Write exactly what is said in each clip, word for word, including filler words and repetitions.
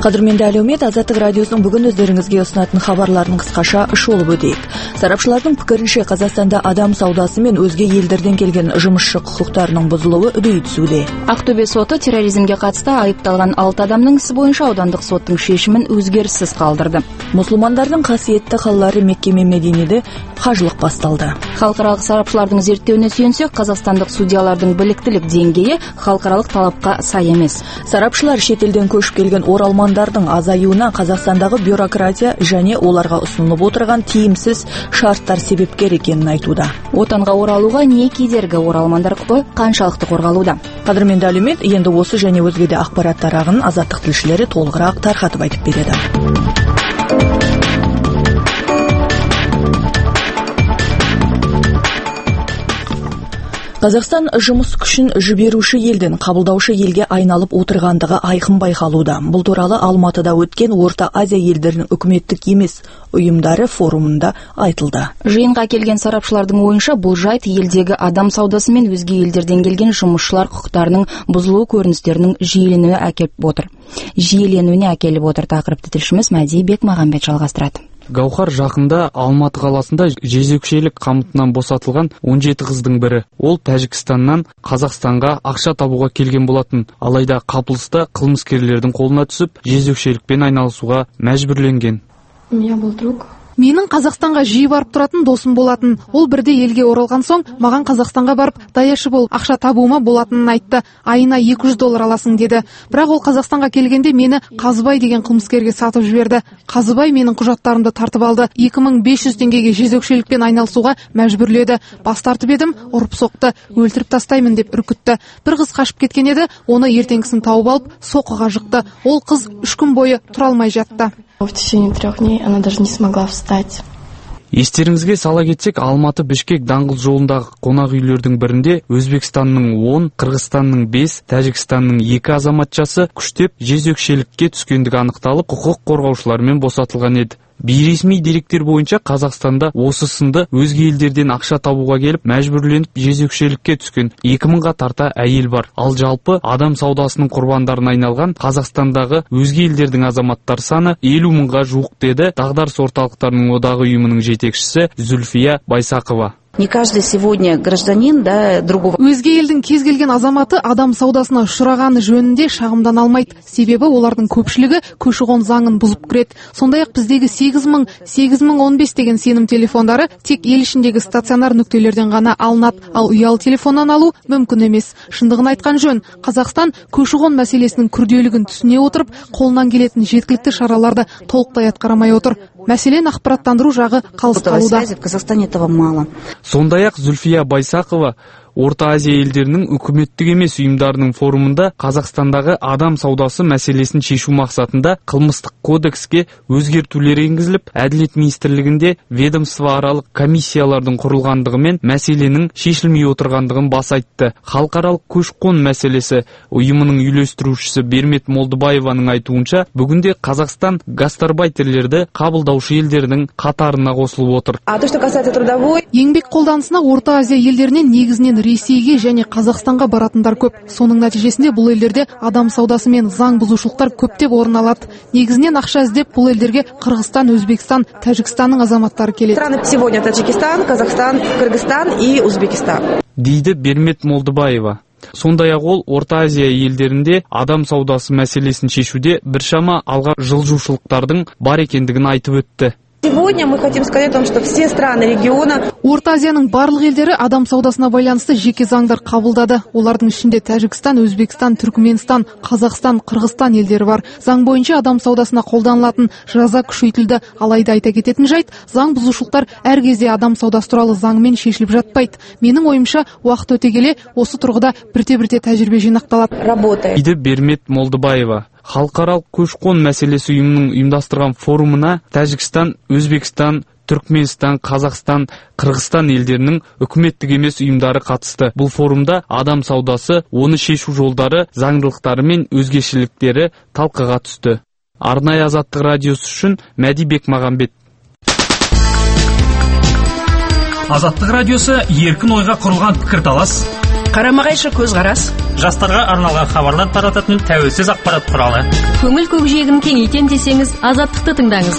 Кадырменде әлеумет Азаттык радиосунун бүгүн өздөрүңүзгө ұсынатын хабарларын кыскаша шолуп өтөйүк. Сарапчылардын пикиринче, Казакстанда адам саудасы мен өзге элдерден келген жумушчу укуктарынын бузулуу үдөй түсүүдө. Актөбе соту терроризмге катысты айыпталган алты адамдын isi боюнча аудандык соттун чечимин өзгеришсиз калдырды. Мусулмандардын касиеттүү каллары Мекке мен Мединеде хажылык басталды. Халкаралык сарапчылардын зерттөөүнө сүйөнсөк, казакстандык судьялардын биликтилик деңгээи халкаралык талапка сай эмес. Сарапчылар чет элден көчүп келген оралмандардын азаюуна Казакстандагы бюрократия жана оларга усунулуп отурган тиимсиз шарттар себепкер экенин айтууда. Отанга оралууга эмне кедерги, оралмандар укугу канчалыкты корголууда? Кадырменде әлеумет энди осы және өзге де акпарат тарагын Азаттык тілшілері толығыраак таркатып айтып береді. Казакстан жумус күчүн жиберүүчү элден кабылдаушы элге айналып отургандыгы айкын байкалууда. Бул тууралуу Алматыда өткөн Орта Азия элдеринин өкмөттүк эмес уюмдары форумунда айтылды. Жыйынга келген сарапчылардын оюнча, бул жайт элдеги адам саудасы мен өзге элдерден келген жумушчулар укуктарынын бузулуу көрүнүштөрүнүн жийеленүүнө әкелип отур. Жийеленүүнө әкелип отур тақырыпты тілшіміз Мәди Бекмағамбет жалғастырат. Гаухар жақында Алматы қаласында жезөкшелік камытынан босатылған он жети кыздын бири. Ол Тәжікстаннан Қазақстанға ақша табуға келген болатын. Алайда капылыста кылмыскерлердин колуна түсүп, жезөкшеликпен айналысууга мәжбүрленген. У меня был друг. Менің Қазақстанға жиі барып тұратын досым болатын. Ол бірде елге оралған соң, маған Қазақстанға барып даяшы болып ақша табуыма болатынын айтты. Айына екі жүз доллар аласың деді. Бірақ ол Қазақстанға келгенде мені Қазыбай деген қылмыскерге сатып жіберді. Қазыбай менің құжаттарымды тартып алды. екі мың бес жүз теңгеге жезөкшелікпен айналысуға мәжбүрледі. Бас тартып едім, ұрып соқты, өлтіріп тастаймын деп үркітті. Бір қыз қашып кеткен еді, оны ертеңгісін тауып алып соққыға жықты. Ол қыз үш күн бойы тұра алмай жатты. В течение трех дней она даже не смогла встать. Естеріңізге сала кетсек, Алматы-Бишкек даңғыл жолындағы қонақ үйлердің бірінде Өзбекстанның он, Қырғызстанның бес, Тәжікстанның екі азаматшасы күштеп жезөкшелікке түскендігі анықталып, құқық қорғаушылармен босатылған еді. Бейресми деректер бойынша Қазақстанда осы сынды өзге елдерден ақша табуға келіп, мәжбүрленіп жезөкшелікке түскен екі мыңға тарта әйел бар. Ал жалпы адам саудасының құрбандарына айналған Қазақстандағы өзге елдердің азаматтар саны елу мыңға жуық деді Дағдарыс орталықтарының одағы ұйымының жетекшісі Зүлфия Байсақова. Не каждый сегодня гражданин, да, другого. Өзге елдің кез келген азаматы адам саудасына ұшырағаны жөнінде шағымдан алмайды. Себебі олардың көпшілігі көші-қон заңын бұзып кіреді. Сондай-ақ біздегі сегіз мың сегіз мың он бес деген сенім телефондары тек ел ішіндегі стационар нүктелерден ғана алынады, ал ұялы телефоннан алу мүмкін емес. Шындығын айтқан жөн, Қазақстан көші-қон мәселесінің күрделігін түсіне отырып, қолынан келетін жеткілікті шараларды толықтай атқарамай отыр. Мәселен, ақпараттандыру жағы қалыс қалуда. В Казахстане этого мало. Сондай-ақ Зүлфия Байсақова Орта Азия елдерінің үкіметтік емес ұйымдарының форумында Қазақстандағы адам саудасы мәселесін шешу мақсатында қылмыстық кодекске өзгертулер енгізіліп, Әділет министрлігінде ведомствоаралық комиссиялардың құрылғандығымен мәселенің шешілмей отырғандығын баса айтты. Халықаралық көші-қон мәселесі ұйымының үйлестірушісі Бермет Молдыбаеваның айтуынша, бүгінде Қазақстан гастарбайтерлерді қабылдаушы елдердің қатарына қосылып отыр. Еңбек қолданысына Орта Азия елдерінен негізінен Ресейге және Қазақстанға баратындар көп. Соның нәтижесінде бұл елдерде адам саудасы мен заң бұзушылықтар көптеп орын алады. Негізінен ақша іздеп бұл елдерге Қырғызстан, Өзбекстан, Тәжікстанның азаматтары келеді. Сегодня Таджикистан, Казахстан, Кыргызстан и Узбекистан. Дейді Бермет Молдыбаева. Сондай-ақ ол Орта Азия елдерінде адам саудасы мәселесін шешуде біршама алға жылжушылықтардың бар екендігін айтып өтті. Сегодня мы хотим сказать о том, что все страны региона Орта Азияның барлық елдері адам саудасына байланысты жеке заңдар қабылдады. Олардың ішінде Тәжікстан, Өзбекстан, Түркменстан, Қазақстан, Қырғызстан елдері бар. Заң бойынша адам саудасына қолданылатын жаза күшейтілді. Алайда айта кететін жайт, заң бұзушылықтар әр кезде адам саудасы туралы заңмен шешіліп жатпайды. Менің ойымша, уақыт өте келе осы тұрғыда бірте-бірте тәжірибе жинақталады. Дейді Бермет Молдыбаева. Халықаралық көші-қон мәселесі ұйымының ұйымдастырған форумына Тәжікстан, Өзбекстан, Түркменстан, Қазақстан, Қырғызстан елдерінің үкіметтік емес ұйымдары қатысты. Бұл форумда адам саудасы, оны шешу жолдары, заңдылықтары мен өзгешіліктері талқыға түсті. Арнайы Азаттық радиосы үшін Мәди Бекмағамбет. Азаттық радиосы еркін ойға құрылған пікірталас, Қарама-қайшы көзқарас. Жастарға арналған хабарлар тарататын тәуелсіз ақпарат құралы. Көңіл көкжиегін кеңейтем десеңіз, Азаттықты тыңдаңыз.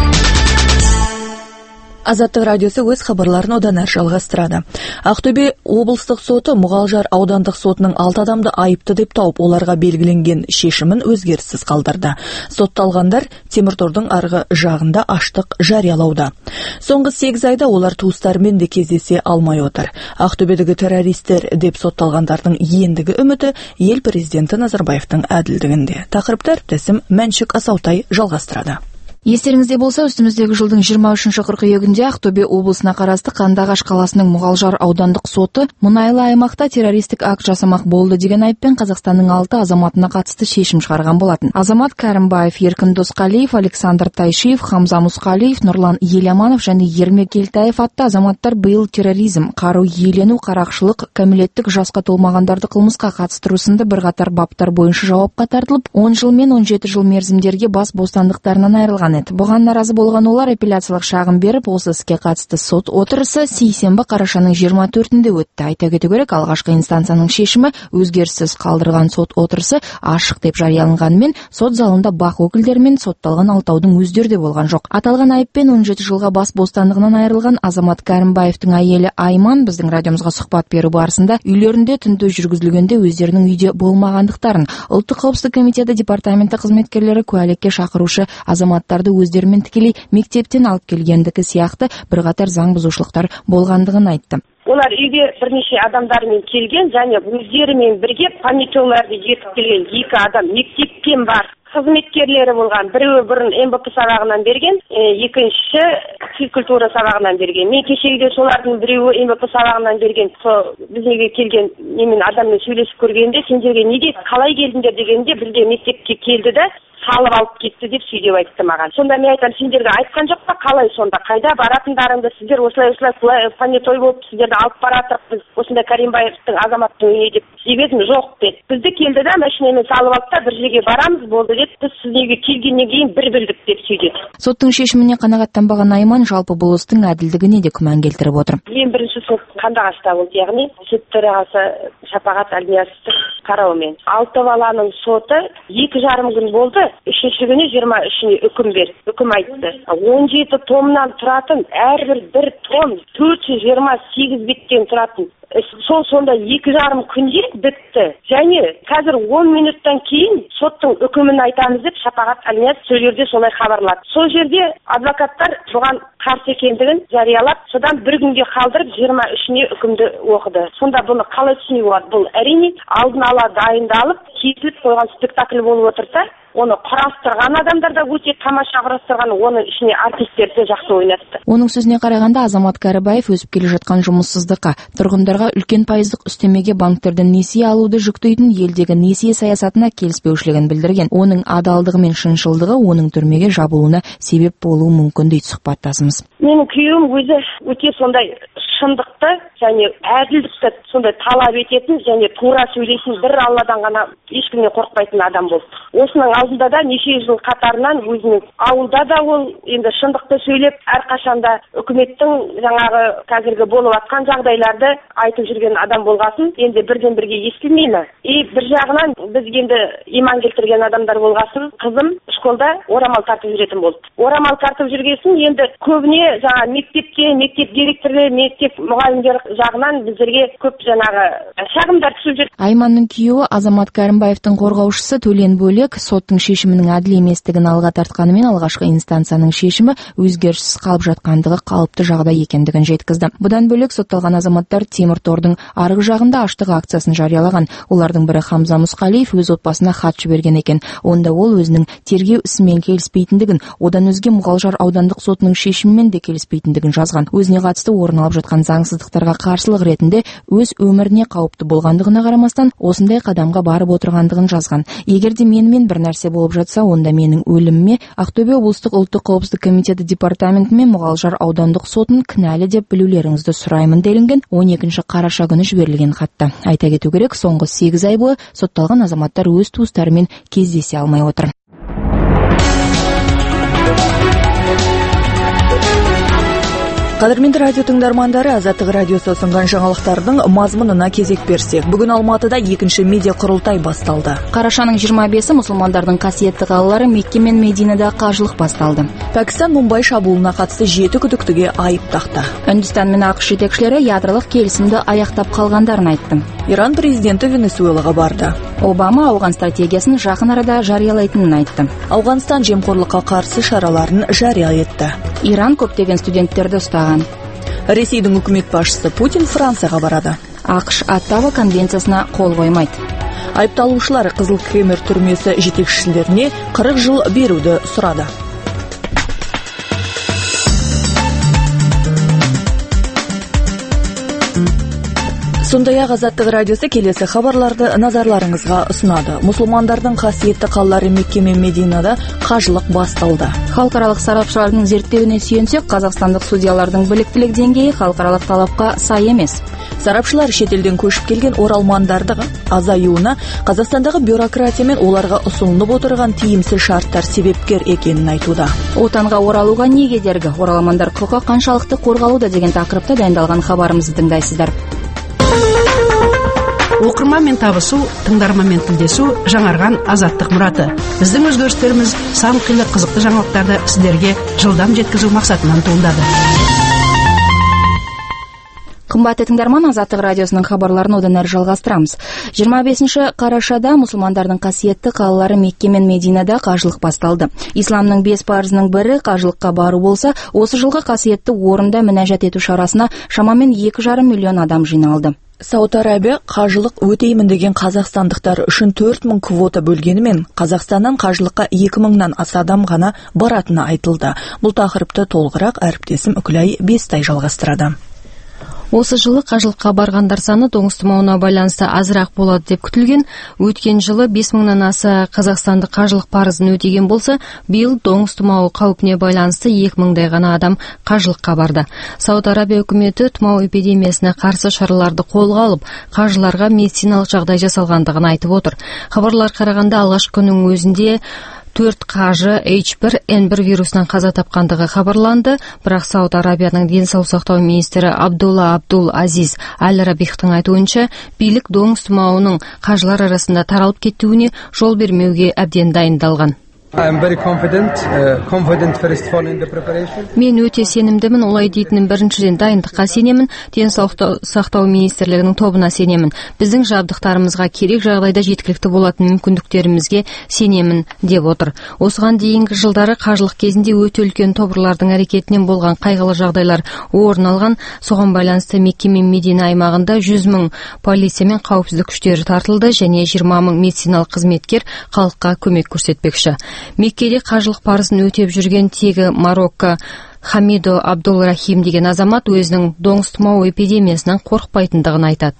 Азаттық радиосы өз хабарларын одан әрі жалғастырады. Ақтөбе облыстық соты Мұғалжар аудандық сотының алты адамды айыпты деп тауып, оларға белгіленген шешімін өзгеріссіз қалдырды. Сотталғандар Теміртордың арғы жағында аштық жариялауда. Соңғы сегіз айда олар туыстарымен де кездесе алмай отыр. Ақтөбедегі террористер деп сотталғандардың ендігі үміті ел президенті Назарбаевтың әділдігінде. Тақырыпты әріптесім Мәншік Асаутай жалғастырады. Естеріңізде болса, үстіміздегі жылдың жиырма үшінші қыркүйегінде Ақтөбе облысына қарасты Қандыағаш қаласының Мұғалжар аудандық соты мұнайлы аймақта террористік акт жасамақ болды деген айыппен Қазақстанның алты азаматына қатысты шешім шығарған болатын. Азамат Кәрімбаев, Еркін Досқалиев, Александр Тайшиев, Хамза Мұсқалиев, Нұрлан Еламанов және Ермек Елтаев атты азаматтар биыл терроризм, қару иелену, қарақшылық, кәмелеттік жасқа толмағандарды қылмысқа қатыстыру сынды бірқатар баптар бойынша жауапқа тартылып, он жыл мен он жеті жыл мерзімдерге бас бостандықтарынан айырылған. Бұған наразы болған олар апелляциялық шағым беріп, осы іске қатысты сот отырысы сейсенбі қарашаның жиырма төртінде өтті. Айта кету керек, алғашқы инстанцияның шешімі өзгеріссіз қалдырған сот отырысы ашық деп жарияланғанымен, сот залында бақ өкілдері мен сотталған алтаудың өздері де болған жоқ. Аталған айыппен он жеті жылға бас бостандығынан айырылған Азамат Кәрімбаевтың әйелі Айман біздің радиомызға сұхбат беру барысында үйлерінде тінту жүргізілгенде өздерінің үйде болмағандықтарын, ұлттық қауіпсіздік комитеті департаменті қызметкерлері куәлікке шақырушы азаматтарды өздерімен тікелей мектептен алып келгендікі сияқты бірқатар заң бұзушылықтар болғандығын айтты. Олар үйге бірнеше адамдармен келген, және өздерімен бірге помидорларды ертіп келген екі адам мектеппен бар. Қызметкерлері болған. Біреуі бұрын эм бэ пэ сабағынан берген, екінші физкультура сабағынан берген. Мен кешегіде солардың біреуі эм бэ пэ сабағынан берген. Сол бізге келген немен адаммен сөйлесіп көргенде, сендерге неге қалай келдіңдер дегенде, бізде мектепке келді де салып алып кетті деп сөйлеп айтты маған. Сонда мен айтам, сендерге айтқан жоқ па, қалай сонда, қайда баратындарыңды, сіздер осылай осылай понятой болып сіздерді алып баратырық, біз осындай Кәрімбаевтың азаматтың үйіне деп дебедім, жоқ деді. Бізді келді да машинамен салып алып та бір жерге барамыз болды деп, біз сіздерге келгеннен кейін бір білдік деп сөйледі. Соттың шешіміне қанағаттанбаған Айман жалпы бұл істің әділдігіне де күмән келтіріп отыр. Ең бірінші сот Қандыағашта болды, яғни сот төрағасы Шапағат Әлниясовтың қарауымен. Алты баланың соты екі жарым күн болды. Үшінші күні жиырма үшіне үкім берді, үкім айтты. он жеті томнан тұратын, әрбір бір том төрт жүз жиырма сегіз беттен тұратын. Сол сонда екі жарым күнде бітті. Және қазір он минуттан кейін соттың үкімін айтамыз деп Шапағат Әлнияз сол жерде солай хабарлады. Сол жерде адвокаттар бұған қарсы екендігін жариялап, содан бір күнге қалдырып жиырма үшіне үкімді оқыды. Сонда бұны қалай түсінуге болады? Бұл әрине алдын ала дайындалып, кесіліп қойған спектакль болып отырса, оны құрастырған адамдар да өте тамаша құрастырған, оның ішіне артистер де жақсы ойнатты. Оның сөзіне қарағанда Азамат Кәрібаев өсіп келе жатқан жұмыссыздыққа, тұрғындарға үлкен пайыздық үстемеге банктерден несие алуды жүктейтін елдегі несие саясатына келіспеушілігін білдірген. Оның адалдығы мен шыншылдығы оның түрмеге жабылуына себеп болуы мүмкін дейді сұхбаттасымыз. Менің күйеуім өзі өте сондай шындықты және әділдікті сондай талап ететін және тура сөйлейтін, бір Алладан ғана ешкімнен қорықпайтын адам болды. Осының алдында да неше жыл қатарынан өзінің ауылда да ол енді шындықты сөйлеп, әрқашанда үкіметтің жаңағы қазіргі болып жатқан жағдайларды айтып жүрген адам болғасын, енді бірден бірге естілмейді. И бір жағынан біз енді иман келтірген адамдар болғасын, қызым школда орамал тартып жүретін болды. Орамал тартып жүргесін енді көбіне жаңа мектепте, мектеп директоры, мектеп мұғалімдер жағынан біздерге көп жаңағы шағымдар түсіп жүр. Айманның күйеуі Азамат Кәрімбаевтың қорғаушысы Төлен Бөлек соттың шешімінің әділ еместігін алға тартқанымен алғашқы инстанцияның шешімі өзгеріссіз қалып жатқандығы қалыпты жағдай екендігін жеткізді. Бұдан бөлек сотталған азаматтар Теміртордың арғы жағында аштық акциясын жариялаған. Олардың бірі Хамза Мұсқалиев өз отбасына хат жіберген екен. Онда ол өзінің тергеу ісімен келіспейтіндігін, одан өзге Мұғалжар аудандық сотының шешімімен де келіспейтіндігін жазған. Өзіне қатысты орын алып жатқан заңсыздықтарға қарсылық ретінде өз өміріне қауіпті болғандығына қарамастан осындай қадамға барып отырғандығын жазған. Егер де менімен бір нәрсе болып жатса, онда менің өліміме Ақтөбе облыстық ұлттық қауіпсіздік комитеті департаменті мен Мұғалжар аудандық сотын кінәлі деп білулеріңізді сұраймын делінген он екінші қараша күні жіберілген хатта. Айта кету керек, соңғы сегіз ай бойы сотталған азаматтар өз туыстарымен кездесе алмай отыр. Қадірменді радио тыңдармандары, Азаттық радиосы ұсынған жаңалықтардың мазмұнына кезек берсек. Бүгін Алматыда екінші медиа құрылтай басталды. Қарашаның жиырма бесі мұсылмандардың қасиетті қалалары Мекке мен Мединада қажылық басталды. Пәкістан Мумбай шабуылына қатысты жеті күдіктіге айып тақты. Үндістан мен ақш жетекшілері ядролық келісімді аяқтап қалғандарын айтты. Иран президенті Венесуэлаға барды. Обама Ауған стратегиясын жақын арада жариялайтынын айтты. Ауғанстан жемқорлыққа қарсы шараларын жария етті. Иран көптеген студенттерді ұстаған. Ресейдің үкімет басшысы Путин Францияға барады. ақш Оттава конвенциясына қол қоймайды. Айыпталушылар Қызыл Кремер түрмесі жетекшілеріне қырық жыл беруді сұрады. Сондай-ақ Азаттық радиосы келесі хабарларды назарларыңызға ұсынады. Мұсылмандардың қасиетті қалалары Мекке мен Мединада қажылық басталды. Халықаралық сарапшылардың зерттеуіне сүйенсек, қазақстандық судьялардың біліктілік деңгейі халықаралық талапқа сай емес. Сарапшылар шетелден көшіп келген оралмандардың азаюына Қазақстандағы бюрократия мен оларға ұсынылып отырған тиімсіз шарттар себепкер екенін айтуда. Отанға оралуға не кедергі? Оралмандар құқы қаншалықты қорғалуда деген тақырыпта дайындалған хабарымызды тыңдайсыздар. Оқырманмен табысу, тыңдарманмен тілдесу жаңарған азаттық мұраты. Біздің өзгерістеріміз сан қилы қызықты жаңалықтарды сіздерге жылдам жеткізу мақсатынан туындады. Қымбатты тыңдарман, Азаттық радиосының хабарларын одан әрі жалғастырамыз. жиырма бесінші қарашада мұсылмандардың қасиетті қалалары Мекке мен Мединада қажылық басталды. Исламның бес парызының бірі қажылыққа бару болса, осы жылғы қасиетті орында мінәжат ету шарасына шамамен екі жарым миллион адам жиналды. Сауд Арабия қажылық өтеймін деген қазақстандықтар үшін төрт мың квота бөлгенімен, Қазақстаннан қажылыққа екі мыңнан аса адам ғана баратыны айтылды. Бұл тақырыпты толығырақ әріптесім Үкілай Бестай жалғастырады. Осы жылы қажылыққа барғандар саны доңыз тұмауына байланысты азырақ болады деп күтілген. Өткен жылы бес мыңнан аса қазақстандық қажылық парызын өтеген болса, биыл доңыз тұмауы қаупіне байланысты екі мыңдай ғана адам қажылыққа барды. Сауд Арабия үкіметі тұмау эпидемиясына қарсы шараларды қолға алып, қажыларға медициналық жағдай жасалғандығын айтып отыр. Хабарлар қарағанда алғашқы күннің өзінде төрт қажы эйч бір эн бір вирусынан қаза тапқандығы хабарланды, бірақ Сауд Арабияның денсаулық сақтау министрі Абдулла Абдул Азиз Аль-Рабихтың айтуынша, билік доңыз тұмауының қажылар арасында таралып кетуіне жол бермеуге әбден дайындалған. Мен өте сенімдімін, олай дейтінім біріншіден дайындыққа сенемін, денсаулық сақтау министрлігінің тобына сенемін. Біздің жабдықтарымызға керек жағдайда жеткілікті болатын мүмкіндіктерімізге сенемін деп отыр. Осыған дейінгі жылдары қажылық кезінде өте үлкен тобырлардың әрекетінен болған қайғылы жағдайлар орын алған. Соған байланысты Мекке мен Медина аймағында жүз мың полиция мен қауіпсіздік күштері тартылды және жиырма мың медициналық қызметкер халыққа көмек көрсетпекші. Меккеде қажылық парызын өтеп жүрген тегі Марокко Хамидо Абдул Рахим деген азамат өзінің доңыз тұмауы эпидемиясынан қорықпайтындығын айтады.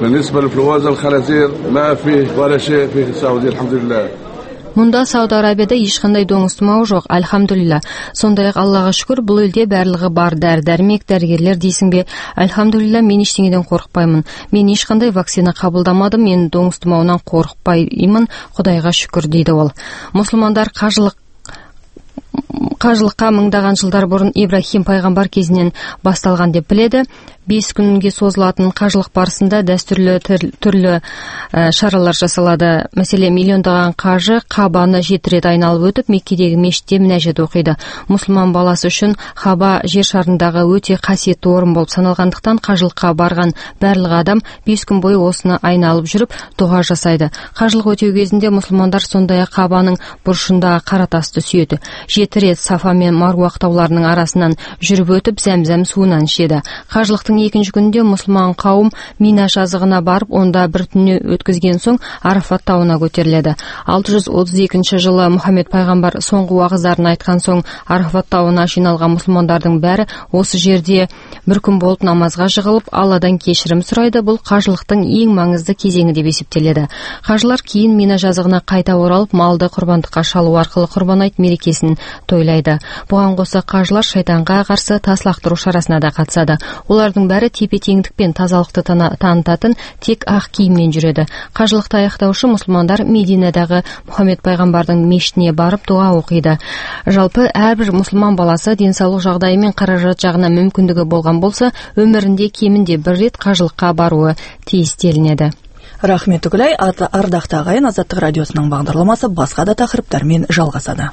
Мұнда Сауд Арабияда ешқандай доңыз тұмауы жоқ, альхамдулилля. Сондай-ақ Аллаға шүкір, бұл елде барлығы бар, дәрі-дәрмек, дәрігерлер дейсің бе? Альхамдулилля, мен ештеңеден қорықпаймын. Мен ешқандай вакцина қабылдамадым, мен доңыз тұмауынан қорықпаймын, Құдайға шүкір дейді ол. Мұсылмандар қажылық Қажылыққа мыңдаған жылдар бұрын Ибрахим пайғамбар кезінен басталған деп біледі. Бес күнге созылатын қажылық барысында дәстүрлі түрлі шаралар жасалады. Мәселе, миллиондаған қажы Қабаны жеті рет айналып өтіп, Меккедегі мешітте мінәжат оқиды. Мұсылман баласы үшін Қаба жер шарындағы өте қасиетті орын болып саналғандықтан, қажылыққа барған барлық адам бес күн бойы осыны айналып жүріп дұға жасайды. Қажылық өтеу кезінде мұсылмандар сондай-ақ Қабаның бұрышындағы қара тасты сүйеді. Жеті рет Сафа мен Маруа тауларының арасынан жүріп өтіп, зәм-зәм суынан ішеді. Қажылықтың екінші күнде мұсылман қауым Мина жазығына барып, онда бір түнне өткізген соң Арафат тауына көтеріледі. алты жүз отыз екінші жылы Мұхаммед пайғамбар соңғы уағыздарын айтқан соң Арафат тауына жиналған мұсылмандардың бәрі осы жерде бір күн болып намазға жығылып, Алладан кешірім сұрайды. Бұл қажылықтың ең маңызды кезеңі деп есептеледі. Қажылар кейін Мина жазығына қайта оралып, малды құрбандыққа шалу арқылы құрбан айт мерекесін тойлайды. Бұған қоса қажылар шайтанға қарсы тас лақтыру шарасына да қатысады. Олардың бәрі тепе-теңдік пен тазалықты танытатын тек ақ киіммен жүреді. Қажылықты аяқтаушы мұсылмандар Мединадағы Мұхаммед пайғамбардың мешітіне барып дуа оқиды. Жалпы әрбір мұсылман баласы денсаулық жағдайы мен қаражат жағына мүмкіндігі болған болса, өмірінде кемінде бір рет қажылыққа баруы тиіс делінеді. Рахмет Үгілай, ардақты ағайын, Азаттық радиосының бағдарламасы басқа да тақырыптармен жалғасады.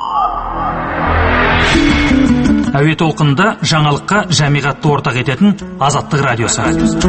Әуе толқынында жаңалыққа жамиғатты ортақ ететін Азаттық радиосы.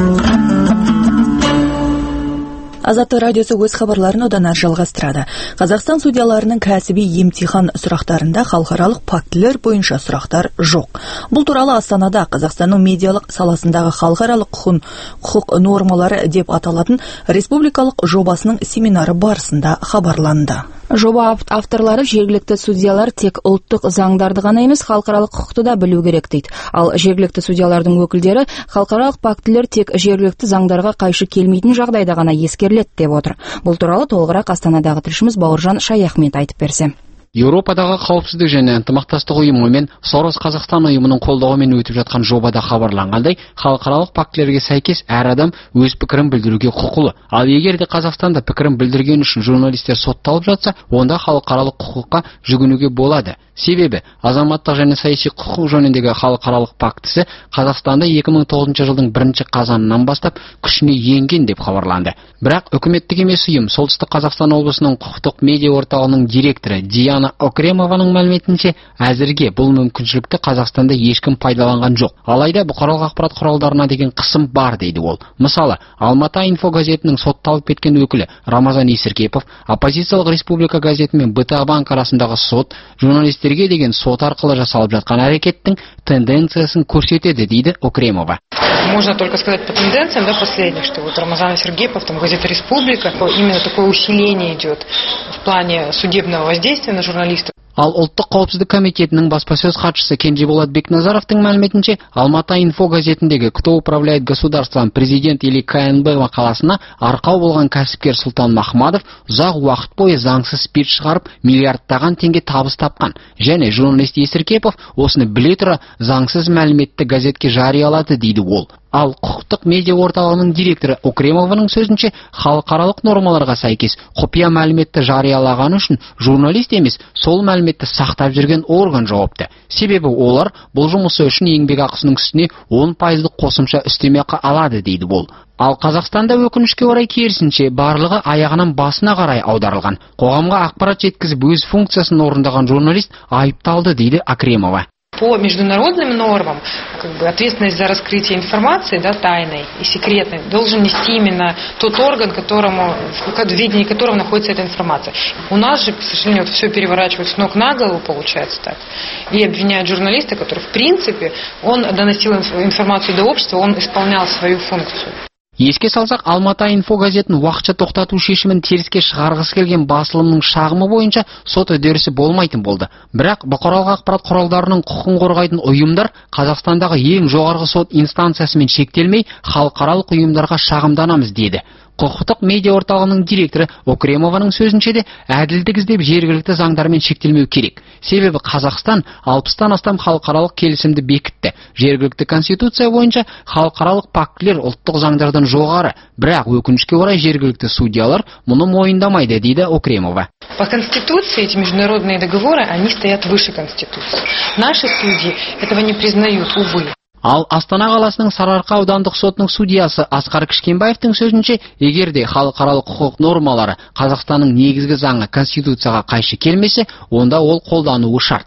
Азаттық радиосы өз хабарларын одан әрі жалғастырады. Қазақстан судьяларының кәсіби емтихан сұрақтарында халықаралық фактілер бойынша сұрақтар жоқ. Бұл туралы Астанада Қазақстанның медиалық саласындағы халықаралық құқық нормалары деп аталатын республикалық жобасының семинары барысында хабарланды. Жоба авторлары жергілікті судьялар тек ұлттық заңдарды ғана емес, халықаралық құқықты да білу керек дейді. Ал жергілікті судьялардың өкілдері халықаралық фактілер тек жергілікті заңдарға қайшы келмейтін жағдайда ғана ескеріледі деп отыр. Бұл туралы толығырақ Астанадағы тілшіміз Бауыржан Шаяхмет айтып берсе. Еуропадағы қауіпсіздік және ынтымақтастық ұйымы мен Сорос Қазақстан ұйымының қолдауымен өтіп жатқан жобада хабарланғандай, халықаралық фактілерге сәйкес әр адам өз пікірін білдіруге құқылы. Ал егер де Қазақстанда пікірін білдірген үшін журналистер сотталып жатса, онда халықаралық құқыққа жүгінуге болады. Себебі азаматтық және саяси құқық жөніндегі халықаралық фактісі Қазақстанда екі мың тоғызыншы жылдың бірінші қазанынан бастап күшіне енген деп хабарланды. Бірақ үкіметтік емес ұйым Солтүстік Қазақстан облысының құқықтық медиа орталығының директоры Диана Окремованың мәліметінше, әзірге бұл мүмкіншілікті Қазақстанда ешкім пайдаланған жоқ. Алайда бұқаралық ақпарат құралдарына деген қысым бар дейді ол. Мысалы, Алматы инфо газетінің сотталып кеткен өкілі Рамазан Есіркепов, оппозициялық Республика газеті мен бэ тэ а банк арасындағы сот журналистерге деген сот арқылы жасалып жатқан әрекеттің тенденциясын көрсетеді дейді Окремова. Можно только сказать по тенденциям, да, последних, что вот Рамазан Сергеев, там газета «Республика», именно такое усиление идет в плане судебного воздействия на журналистов. Ал ұлттық қауіпсіздік комитетінің баспасөз хатшысы Кенжеболат Бекназаровтың мәліметінше, Алматы инфо газетіндегі «Кто управляет государством, президент или ка эн бэ» мақаласына арқау болған кәсіпкер Сұлтан Махмадов ұзақ уақыт бойы заңсыз спирт шығарып, миллиардтаған теңге табыс тапқан. Және журналист Есіркепов осыны біле тұра заңсыз мәліметті газетке жариялады дейді ол. Ал құқықтық медиа орталығының директоры Окремованың сөзінше, халықаралық нормаларға сәйкес құпия мәліметті жариялаған үшін журналист емес, сол мәліметті сақтап жүрген орган жауапты. Себебі олар бұл жұмысы үшін еңбекақысының үстіне он пайыздық қосымша үстемеақы алады дейді ол. Ал Қазақстанда өкінішке орай керісінше барлығы аяғынан басына қарай аударылған. Қоғамға ақпарат жеткізіп өз функциясын орындаған журналист айыпталды дейді Окремова. По международным нормам, как бы, ответственность за раскрытие информации, да, тайной и секретной, должен нести именно тот орган, которому, в ведении которого находится эта информация. У нас же, к сожалению, вот все переворачивают с ног на голову, получается так, и обвиняют журналиста, который, в принципе, он доносил информацию до общества, он исполнял свою функцию. Еске салсақ, Алматы инфо газетін уақытша тоқтату шешімін теріске шығарғысы келген басылымның шағымы бойынша сот үдерісі болмайтын болды. Бірақ бұқаралық ақпарат құралдарының құқығын қорғайтын ұйымдар Қазақстандағы ең жоғарғы сот инстанциясымен шектелмей, халықаралық ұйымдарға шағымданамыз деді. Құқықтық медиа орталығының директоры Окремованың сөзінше де, әділдік іздеп жергілікті заңдармен шектелмеу керек. Себебі Қазақстан алпыстан астам халықаралық келісімді бекітті. Жергілікті конституция бойынша халықаралық фактілер ұлттық заңдардан жоғары, бірақ өкінішке орай жергілікті судьялар мұны мойындамайды дейді Окремова. По Конституции эти международные договоры, они стоят выше Конституции. Наши судьи этого не признают, увы. Ал Астана қаласының Сарыарқа аудандық сотының судьясы Асқар Кішкенбаевтың сөзінше, егер де халықаралық құқық нормалары Қазақстанның негізгі заңы Конституцияға қайшы келмесе, онда ол қолдануы шарт.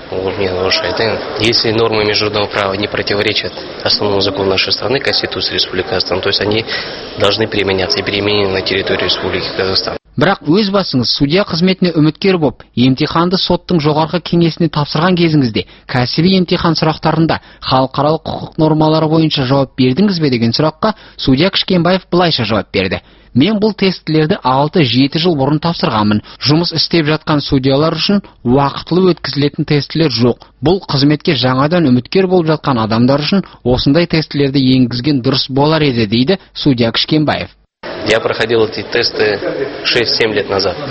Если нормы международного права не противоречат основному закону нашей страны, Конституции Республики Казахстан, то есть они должны применяться и применены на территории Республики Казахстан. Бірақ өз басыңыз судья қызметіне үміткер боп, емтиханды соттың жоғарғы кеңесіне тапсырған кезіңізде, кәсіби емтихан сұрақтарында халықаралық құқық нормалары бойынша жауап бердіңіз бе деген сұраққа судья Кішкенбаев былайша жауап берді. Мен бұл тестілерді алты жеті жыл бұрын тапсырғанмын. Жұмыс істеп жатқан судьялар үшін уақытылы өткізілетін тестілер жоқ. Бұл қызметке жаңадан үміткер болып жатқан адамдар үшін осындай тестілерді енгізген дұрыс болар еді дейді судья Кішкенбаев. Я проходил эти тесты шесть-семь лет назад.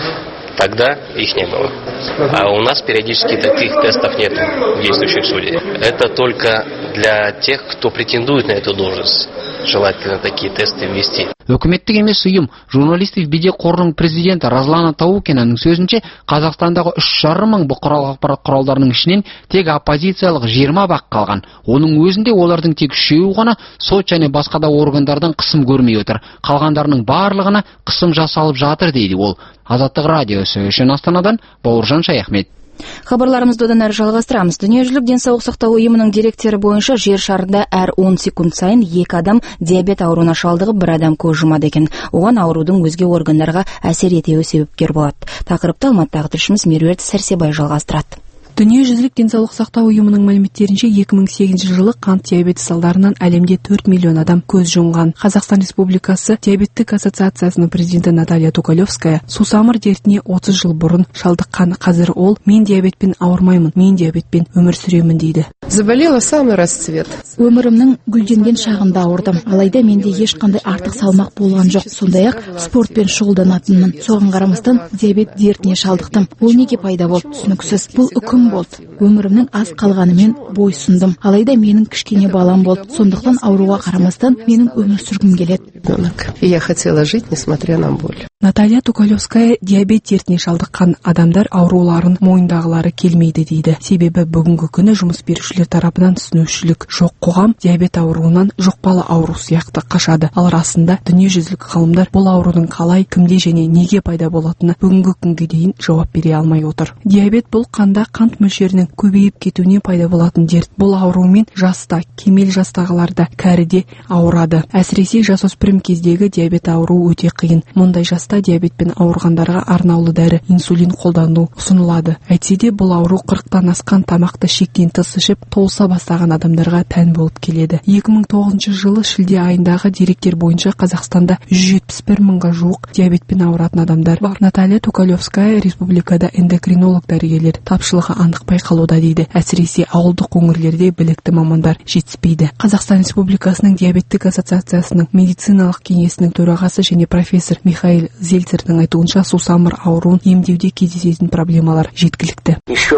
Тогда их не было. А у нас периодически таких тестов нет действующих судей. Это только для тех, кто претендует на эту должность. Желательно такие тесты ввести. Өкіметтік емес ұйым журналистик биде қорының президенті Разлана Таукинаның сөзінше, Қазақстандағы үш жарым мың бұқаралық ақпарат құралдарының ішінен тек оппозициялық жиырма бақ қалған. Оның өзінде олардың тек үшеуі ғана сот және басқа да органдардан қысым көрмей отыр. Қалғандарының барлығына қысым жасалып жатыр дейді ол. Азаттық радиосы үшін Астанадан Бауыржан Шаяхмет. Хабарларымызды одан әрі жалғастырамыз. Дүниежүзілік денсаулық сақтау ұйымының деректері бойынша жер шарында әр он секунд сайын екі адам диабет ауруына шалдығып, бір адам көз жұмады екен. Оған аурудың өзге органдарға әсер етеуі себепкер болады. Тақырыпты Алматыдағы тілшіміз Меруерт Сәрсебай жалғастырады. Дүниежүзілік денсаулық сақтау ұйымының мәліметтерінше екі мың сегізінші жылы қант диабеті салдарынан әлемде төрт миллион адам көз жұмған. Қазақстан Республикасы диабеттік ассоциациясының президенті Наталья Тукалевская сусамыр дертіне отыз жыл бұрын шалдыққан. Қазір ол мен диабетпен ауырмаймын, мен диабетпен өмір сүремін дейді. Заболела самый расцвет. Өмірімнің гүлденген шағында ауырдым. Алайда менде ешқандай артық салмақ болған жоқ. Сондай-ақ спортпен шұғылданатынмын. Соған қарамастан диабет дертіне шалдықтым. Ол неге пайда болды? Түсініксіз. Бұл үкім болды. Өмірімнің аз қалғанымен бойсұндым. Алайда менің кішкене балам болды. Сондықтан ауруға қарамастан менің өмір сүргім келеді. И я хотела жить, несмотря на боль. Наталья Тукалевская диабет дертіне шалдыққан адамдар ауруларын мойындағылары келмейді дейді. Себебі бүгінгі күні жұмыс берушілер тарапынан түсінушілік жоқ. Қоғам диабет ауруынан жұқпалы ауру сияқты қашады. Ал расында дүниежүзілік ғалымдар бұл аурудың қалай, кімде және неге пайда болатыны бүгінгі күнге дейін жауап бере алмай отыр. Диабет бұл қанда қант мөлшерінің көбейіп кетуіне пайда болатын дерт. Бұл аурумен жаста, кемел жастағыларда, кәріде ауырады. Әсіресе жасөспірім кездегі диабет ауруы өте қиын. Мұндай жаста диабетпен ауырғандарға арнаулы дәрі инсулин қолдану ұсынылады. Әйтсе де бұл ауру қырықтан асқан тамақты шектен тыс ішіп толса бастаған адамдарға тән болып келеді. екі мың тоғызыншы жылы шілде айындағы деректер бойынша Қазақстанда жүз жетпіс бір мыңға жуық диабетпен ауыратын адамдар бар. Наталья Тукалевская республикада эндокринолог дәрігерлер тапшылығы анық байқалуда дейді. Әсіресе ауылдық өңірлерде білікті мамандар жетіспейді. Қазақстан Республикасының диабеттік ассоциациясының медициналық кеңесінің төрағасы және профессор Михаил Зельцердің айтуынша сусамыр ауруын емдеуде кездесетін проблемалар жеткілікті.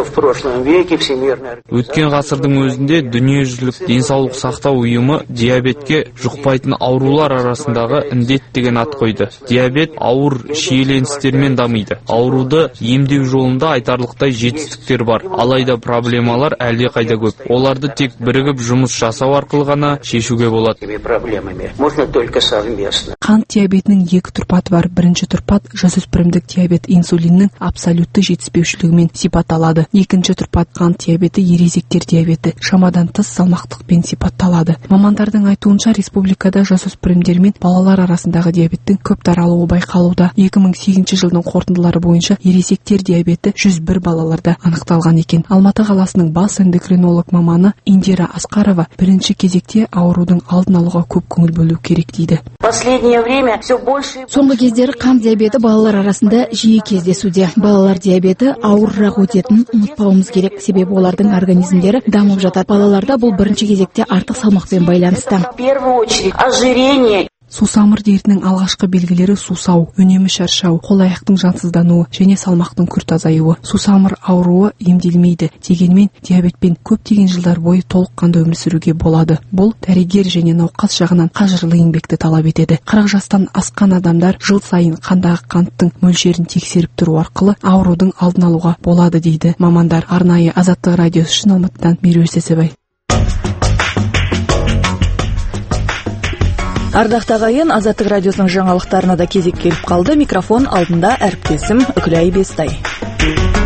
Өткен ғасырдың өзінде дүниежүзілік денсаулық сақтау ұйымы диабетке жұқпайтын аурулар арасындағы індет деген ат қойды. Диабет ауыр шиеленістермен дамиды. Ауруды емдеу жолында айтарлықтай жетістіктер бар. Алайда проблемалар әлде қайда көп. Оларды тек бірігіп жұмыс жасау арқылы ғана шешуге болады. Қант диабетінің екі тұрпаты бар. Бірінші тұрпат жасөспірімдік диабет инсулиннің абсолютті жетіспеушілігімен сипатталады. Екінші тұрпат қант диабеті ересектер диабеті шамадан тыс салмақтықпен сипатталады. Мамандардың айтуынша республикада жасөспірімдер мен балалар арасындағы диабеттің көп таралуы байқалуда. екі мың сегізінші жылдың қорытындылары бойынша ересектер диабеті жүз бір балаларда анықталған екен. Алматы қаласының бас эндокринолог маманы Индира Асқарова бірінші кезекте аурудың алдын алуға көп көңіл бөлу керек дейді. Соңғы кездері қант диабеті балалар арасында жиі кездесуде. Балалар диабеті ауырырақ өтетінін ұмытпауымыз керек, себебі олардың организмдері дамып жатады. Балаларда бұл бірінші кезекте артық салмақпен байланысты. Сусамыр дертінің алғашқы белгілері сусау, үнемі шаршау, қол-аяқтың жансыздануы және салмақтың күрт азаюы. Сусамыр ауруы емделмейді. Дегенмен диабетпен көптеген жылдар бойы толыққанды өмір сүруге болады. Бұл дәрігер және науқас жағынан қажырлы еңбекті талап етеді. қырық жастан асқан адамдар жыл сайын қандағы қанттың мөлшерін тексеріп тұру арқылы аурудың алдын алуға болады дейді мамандар. Арнайы Азаттық радиосы үшін Алматыдан Меруерт Сәрсебай. Ардақты ағайын, Азаттық радиосының жаңалықтарына да кезек келіп қалды. Микрофон алдында әріптесім Үкілай Бестай.